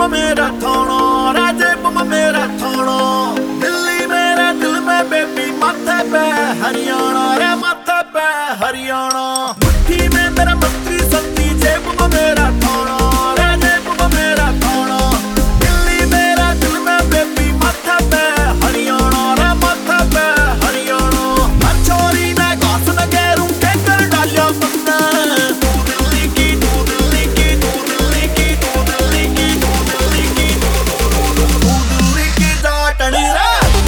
में मेरा थाना, जेब में मेरा थाना। दिल्ली मेरे दिल में बेबी, माथे पे हरियाणा रे, माथे पे हरियाणा। मुट्ठी में मेरा मंत्री संती, जेब में मेरा थाना रे, जेब में मेरा थाना। दिल्ली मेरा दिल में बेबी, माथे पे हरियाणा रे, माथे पे हरियाणा। हर छोरी ने घास न गेरू के कर डालिया तुमने। तू दिल्ली की, तू दिल्ली की, तू दिल्ली की, तू दिल्ली की, तू दिल्ली की, तू दिल्ली की जाटनी रे।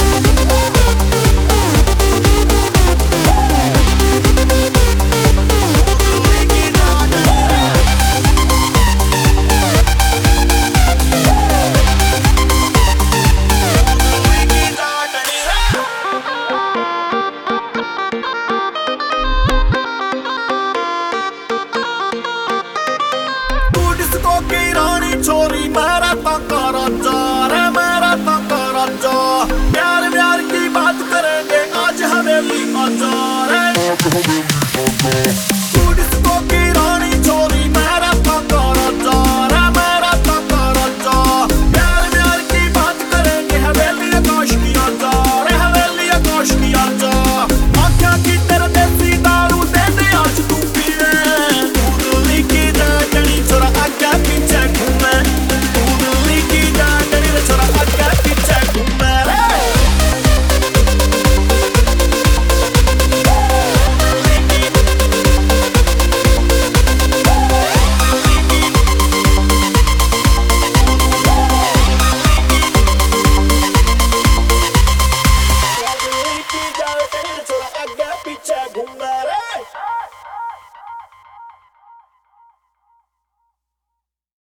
छोरी मेरा तंका राजा रे, मेरा तंका राजा। प्यार व्यार की बात करेंगे आज हवेली आजा रे।